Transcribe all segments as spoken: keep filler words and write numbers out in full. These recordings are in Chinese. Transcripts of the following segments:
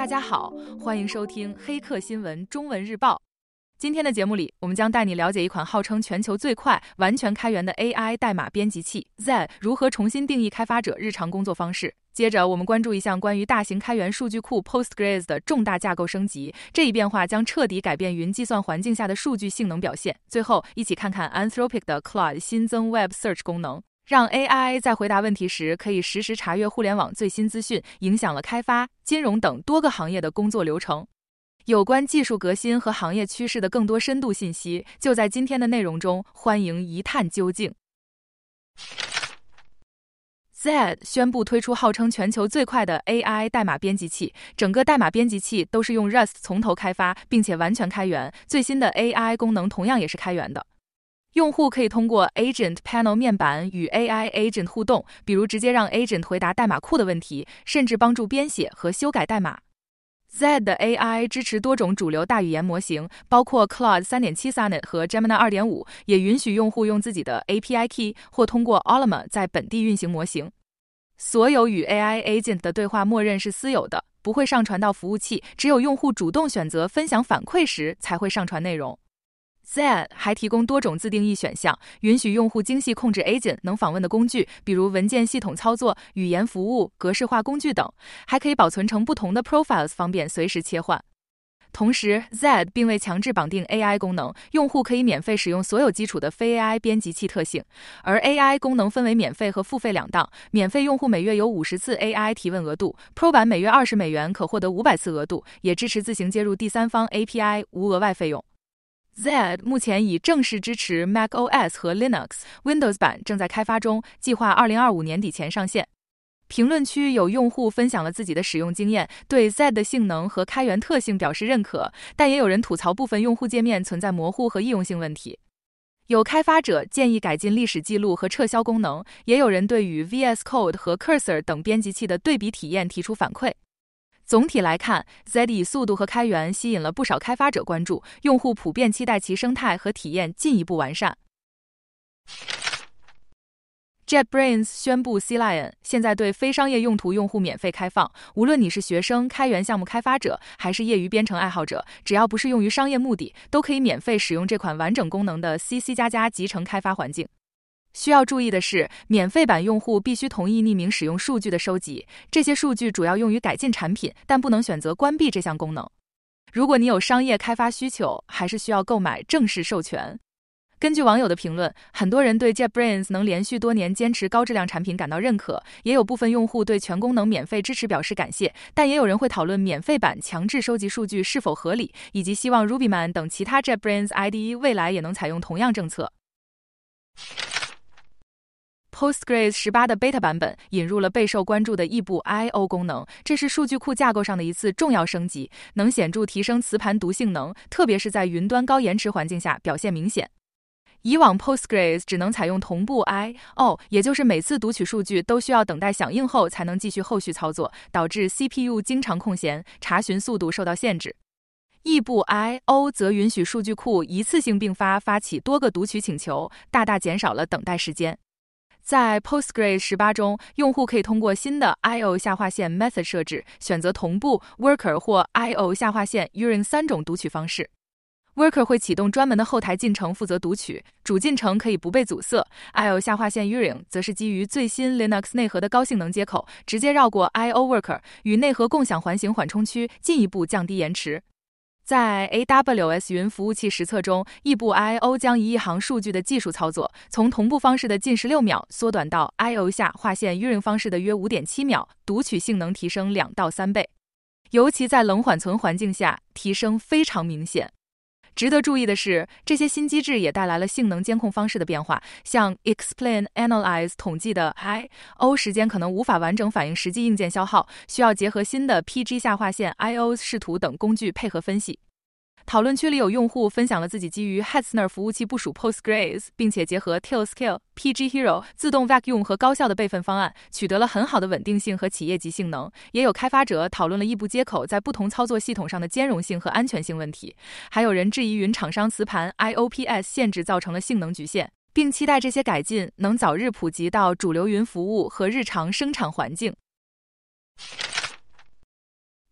大家好，欢迎收听黑客新闻中文日报。今天的节目里，我们将带你了解一款号称全球最快、完全开源的 A I 代码编辑器 Zed 如何重新定义开发者日常工作方式。接着，我们关注一项关于大型开源数据库 Postgres 的重大架构升级，这一变化将彻底改变云计算环境下的数据性能表现。最后，一起看看 Anthropic 的 Claude 新增 Web Search 功能，让 A I 在回答问题时可以实时查阅互联网最新资讯，影响了开发、金融等多个行业的工作流程。有关技术革新和行业趋势的更多深度信息，就在今天的内容中，欢迎一探究竟。Zed 宣布推出号称全球最快的 A I 代码编辑器，整个代码编辑器都是用 Rust 从头开发，并且完全开源，最新的 A I 功能同样也是开源的。用户可以通过 Agent Panel 面板与 A I Agent 互动，比如直接让 Agent 回答代码库的问题，甚至帮助编写和修改代码。Zed 的 A I 支持多种主流大语言模型，包括 Claude 三点七 Sonnet 和 Gemini 二点五， 也允许用户用自己的 A P I key 或通过 Ollama 在本地运行模型。所有与 A I Agent 的对话默认是私有的，不会上传到服务器，只有用户主动选择分享反馈时才会上传内容。Zed 还提供多种自定义选项，允许用户精细控制 Agent 能访问的工具，比如文件系统操作、语言服务、格式化工具等，还可以保存成不同的 profiles， 方便随时切换。同时 Zed 并未强制绑定 A I 功能，用户可以免费使用所有基础的非 A I 编辑器特性，而 A I 功能分为免费和付费两档，免费用户每月有五十次 A I 提问额度， Pro 版每月二十美元可获得五百次额度，也支持自行接入第三方 A P I， 无额外费用。Zed 目前已正式支持 macOS 和 Linux，Windows 版正在开发中，计划二零二五年底前上线。评论区有用户分享了自己的使用经验，对 Zed 的性能和开源特性表示认可，但也有人吐槽部分用户界面存在模糊和易用性问题。有开发者建议改进历史记录和撤销功能，也有人对与 V S Code 和 Cursor 等编辑器的对比体验提出反馈。总体来看 ，Zed 以速度和开源吸引了不少开发者关注，用户普遍期待其生态和体验进一步完善。JetBrains 宣布 CLion 现在对非商业用途用户免费开放，无论你是学生、开源项目开发者，还是业余编程爱好者，只要不是用于商业目的，都可以免费使用这款完整功能的 C C 加加集成开发环境。需要注意的是，免费版用户必须同意匿名使用数据的收集，这些数据主要用于改进产品，但不能选择关闭这项功能。如果你有商业开发需求，还是需要购买正式授权。根据网友的评论，很多人对 JetBrains 能连续多年坚持高质量产品感到认可，也有部分用户对全功能免费支持表示感谢，但也有人会讨论免费版强制收集数据是否合理，以及希望 RubyMan 等其他 JetBrains I D E 未来也能采用同样政策。Postgres 十八的 beta 版本引入了备受关注的异步 I O 功能，这是数据库架构上的一次重要升级，能显著提升磁盘读性能，特别是在云端高延迟环境下表现明显。以往 Postgres 只能采用同步 I O， 也就是每次读取数据都需要等待响应后才能继续后续操作，导致 C P U 经常空闲，查询速度受到限制。异步 I O 则允许数据库一次性并发发起多个读取请求，大大减少了等待时间。在 Postgres 十八中，用户可以通过新的 I O 下划线 method 设置，选择同步 worker 或 I O 下划线 urine 三种读取方式。Worker 会启动专门的后台进程负责读取，主进程可以不被阻塞。I O 下划线 urine 则是基于最新 Linux 内核的高性能接口，直接绕过 I O worker， 与内核共享环形缓冲区，进一步降低延迟。在 A W S 云服务器实测中，异步 I O 将一亿行数据的技术操作，从同步方式的近十六秒缩短到 I O 下划线 urine 方式的约 五点七秒，读取性能提升两到三倍。尤其在冷缓存环境下，提升非常明显。值得注意的是，这些新机制也带来了性能监控方式的变化，像 Explain、Analyze 统计的 I O 时间可能无法完整反映实际硬件消耗，需要结合新的 P G 下划线 I O 视图等工具配合分析。讨论区里有用户分享了自己基于 Hetzner 服务器部署 Postgres， 并且结合 Tailscale、P G Hero 自动 vacuum 和高效的备份方案，取得了很好的稳定性和企业级性能。也有开发者讨论了异步接口在不同操作系统上的兼容性和安全性问题，还有人质疑云厂商磁盘 I O P S 限制造成了性能局限，并期待这些改进能早日普及到主流云服务和日常生产环境。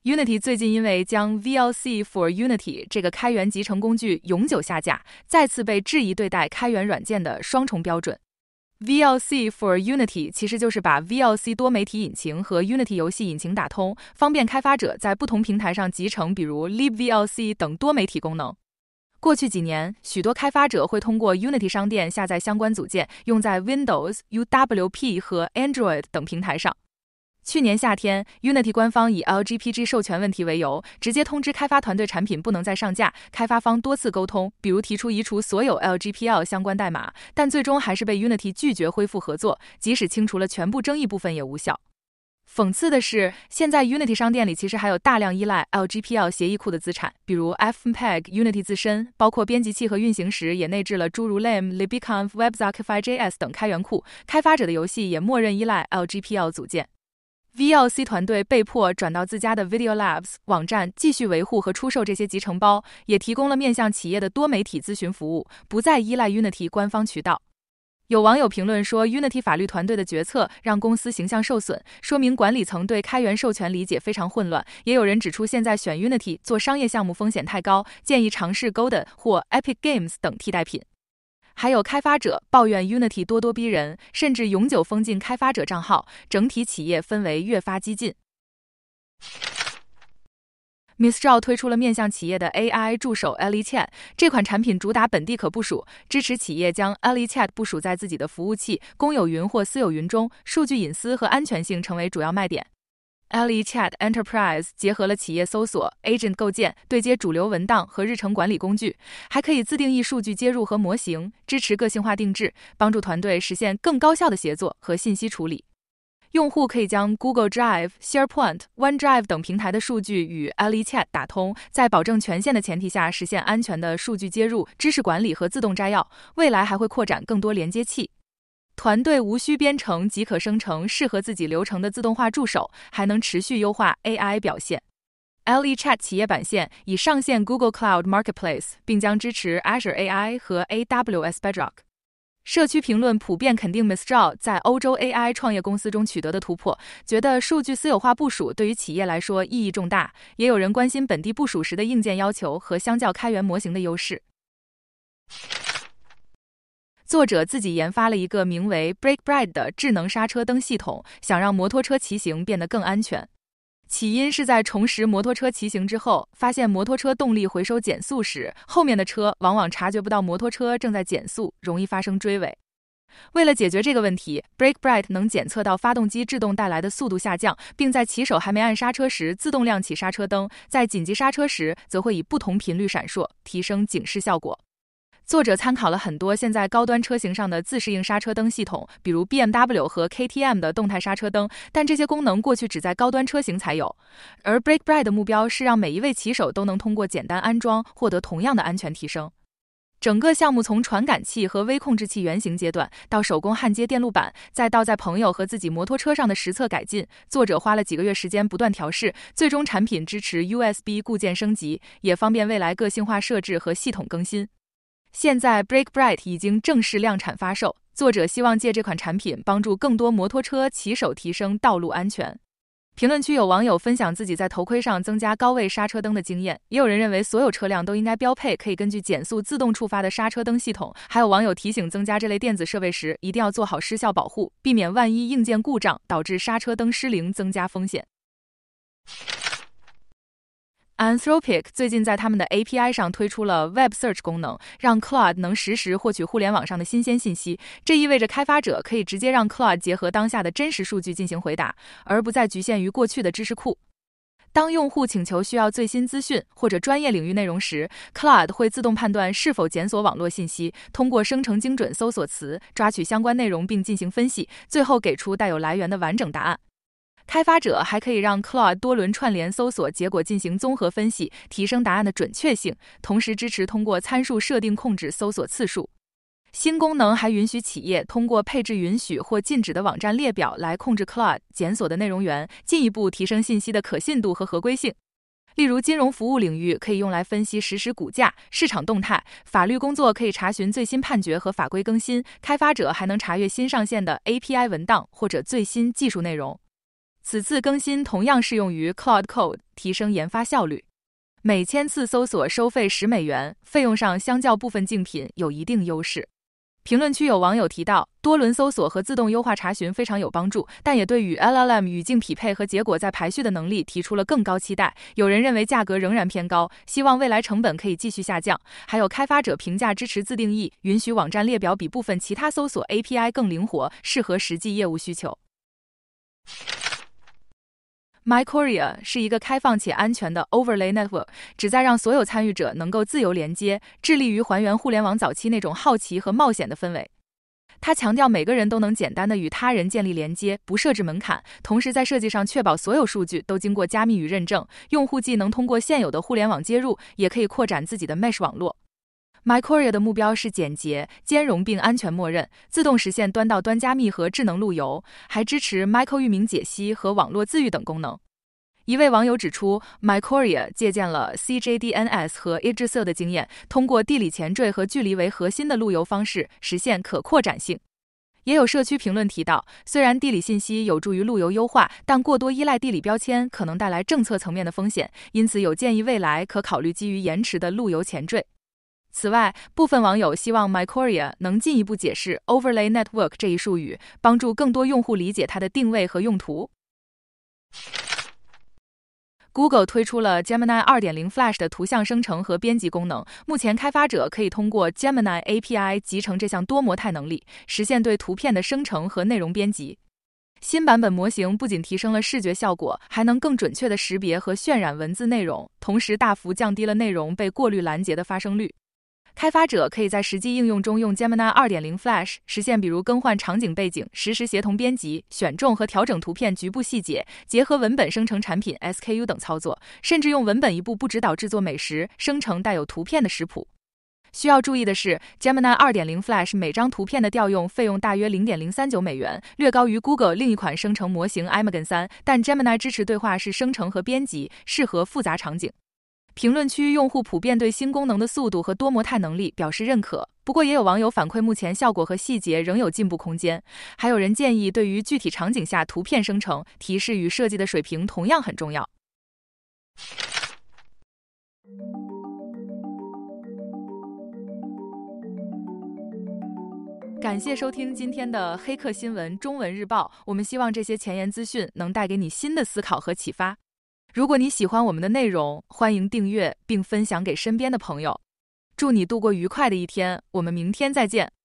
Unity 最近因为将 V L C for Unity 这个开源集成工具永久下架，再次被质疑对待开源软件的双重标准。V L C for Unity 其实就是把 V L C 多媒体引擎和 Unity 游戏引擎打通，方便开发者在不同平台上集成比如 libVLC 等多媒体功能。过去几年，许多开发者会通过 Unity 商店下载相关组件，用在 Windows、U W P 和 Android 等平台上。去年夏天 ，Unity 官方以 L G P G 授权问题为由，直接通知开发团队产品不能再上架。开发方多次沟通，比如提出移除所有 L G P L 相关代码，但最终还是被 Unity 拒绝恢复合作，即使清除了全部争议部分也无效。讽刺的是，现在 Unity 商店里其实还有大量依赖 L G P L 协议库的资产，比如 F M P E G Unity 自身，包括编辑器和运行时也内置了诸如 lame、libconf、websockify.js 等开源库，开发者的游戏也默认依赖 L G P L 组件。V L C 团队被迫转到自家的 Video Labs 网站继续维护和出售这些集成包，也提供了面向企业的多媒体咨询服务，不再依赖 Unity 官方渠道。有网友评论说 Unity 法律团队的决策让公司形象受损，说明管理层对开源授权理解非常混乱。也有人指出现在选 Unity 做商业项目风险太高，建议尝试 Godot 或 Epic Games 等替代品。还有开发者抱怨 Unity 咄咄逼人，甚至永久封禁开发者账号，整体企业氛围越发激进。Mistral 推出了面向企业的 A I 助手 Ellie Chat， 这款产品主打本地可部署，支持企业将 Ellie Chat 部署在自己的服务器、公有云或私有云中，数据隐私和安全性成为主要卖点。Ellie Chat Enterprise 结合了企业搜索、agent 构建、对接主流文档和日程管理工具，还可以自定义数据接入和模型，支持个性化定制，帮助团队实现更高效的协作和信息处理。用户可以将 Google Drive、SharePoint、OneDrive 等平台的数据与 Ellie Chat 打通，在保证权限的前提下实现安全的数据接入、知识管理和自动摘要。未来还会扩展更多连接器。团队无需编程即可生成适合自己流程的自动化助手，还能持续优化 A I 表现。Ellie Chat 企业版线已上线 Google Cloud Marketplace， 并将支持 Azure A I 和 A W S Bedrock。社区评论普遍肯定 Mistral 在欧洲 A I 创业公司中取得的突破，觉得数据私有化部署对于企业来说意义重大。也有人关心本地部署时的硬件要求和相较开源模型的优势。作者自己研发了一个名为 BrakeBrite 的智能刹车灯系统，想让摩托车骑行变得更安全。起因是在重拾摩托车骑行之后，发现摩托车动力回收减速时，后面的车往往察觉不到摩托车正在减速，容易发生追尾。为了解决这个问题， BrakeBrite 能检测到发动机制动带来的速度下降，并在骑手还没按刹车时自动亮起刹车灯，在紧急刹车时则会以不同频率闪烁，提升警示效果。作者参考了很多现在高端车型上的自适应刹车灯系统，比如 B M W 和 K T M 的动态刹车灯，但这些功能过去只在高端车型才有。而 BrakeBrite 的目标是让每一位骑手都能通过简单安装获得同样的安全提升。整个项目从传感器和微控制器原型阶段，到手工焊接电路板，再到在朋友和自己摩托车上的实测改进，作者花了几个月时间不断调试，最终产品支持 U S B 固件升级，也方便未来个性化设置和系统更新。现在 BrakeBrite 已经正式量产发售，作者希望借这款产品帮助更多摩托车骑手提升道路安全。评论区有网友分享自己在头盔上增加高位刹车灯的经验，也有人认为所有车辆都应该标配可以根据减速自动触发的刹车灯系统。还有网友提醒增加这类电子设备时一定要做好失效保护，避免万一硬件故障导致刹车灯失灵增加风险。Anthropic 最近在他们的 A P I 上推出了 Web Search 功能，让 Claude 能实时获取互联网上的新鲜信息。这意味着开发者可以直接让 Claude 结合当下的真实数据进行回答，而不再局限于过去的知识库。当用户请求需要最新资讯或者专业领域内容时， Claude 会自动判断是否检索网络信息，通过生成精准搜索词，抓取相关内容并进行分析，最后给出带有来源的完整答案。开发者还可以让 Claude 多轮串联搜索结果进行综合分析，提升答案的准确性，同时支持通过参数设定控制搜索次数。新功能还允许企业通过配置允许或禁止的网站列表来控制 Claude 检索的内容源，进一步提升信息的可信度和合规性。例如金融服务领域可以用来分析实时股价、市场动态，法律工作可以查询最新判决和法规更新，开发者还能查阅新上线的 A P I 文档或者最新技术内容。 此次更新同样适用于 Claude Code， 提升研发效率。每千次搜索收费十美元，费用上相较部分竞品有一定优势。评论区有网友提到，多轮搜索和自动优化查询非常有帮助，但也对与 L L M 语境匹配和结果在排序的能力提出了更高期待。有人认为价格仍然偏高，希望未来成本可以继续下降。还有开发者评价支持自定义，允许网站列表比部分其他搜索 A P I 更灵活，适合实际业务需求。MyKorea 是一个开放且安全的 Overlay Network， 旨在让所有参与者能够自由连接，致力于还原互联网早期那种好奇和冒险的氛围。它强调每个人都能简单的与他人建立连接，不设置门槛，同时在设计上确保所有数据都经过加密与认证，用户既能通过现有的互联网接入，也可以扩展自己的 Mesh 网络。MyKorea 的目标是简洁、兼容并安全默认，自动实现端到端加密和智能路由，还支持 Michael 域名解析和网络自愈等功能。一位网友指出 ，MyKorea 借鉴了 C J D N S 和 Yggdrasil 的经验，通过地理前缀和距离为核心的路由方式，实现可扩展性。也有社区评论提到，虽然地理信息有助于路由优化，但过多依赖地理标签可能带来政策层面的风险，因此有建议未来可考虑基于延迟的路由前缀。此外，部分网友希望 MyKorea 能进一步解释 Overlay Network 这一术语，帮助更多用户理解它的定位和用途。Google 推出了 Gemini 二点零 Flash 的图像生成和编辑功能，目前开发者可以通过 Gemini A P I 集成这项多模态能力，实现对图片的生成和内容编辑。新版本模型不仅提升了视觉效果，还能更准确地识别和渲染文字内容，同时大幅降低了内容被过滤拦截的发生率。开发者可以在实际应用中用 Gemini 二点零 Flash 实现比如更换场景背景、实时协同编辑、选中和调整图片局部细节，结合文本生成产品 S K U 等操作，甚至用文本一步步指导制作美食，生成带有图片的食谱。需要注意的是 ，Gemini 二点零 Flash 每张图片的调用费用大约 零点零三九美元，略高于 Google 另一款生成模型 Imagen 三，但 Gemini 支持对话式生成和编辑，适合复杂场景。评论区用户普遍对新功能的速度和多模态能力表示认可，不过也有网友反馈目前效果和细节仍有进步空间。还有人建议对于具体场景下图片生成，提示与设计的水平同样很重要。感谢收听今天的黑客新闻中文日报，我们希望这些前沿资讯能带给你新的思考和启发。如果你喜欢我们的内容，欢迎订阅并分享给身边的朋友。祝你度过愉快的一天，我们明天再见。